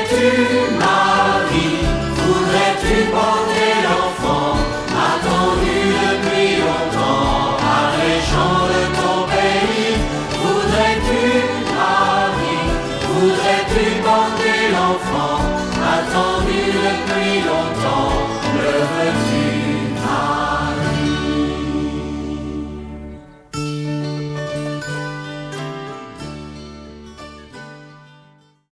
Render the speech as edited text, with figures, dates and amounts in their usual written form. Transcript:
Voudrais-tu, Marie, voudrais-tu porter l'enfant attendu depuis longtemps par les gens de ton pays? Voudrais-tu, Marie, voudrais-tu porter l'enfant attendu depuis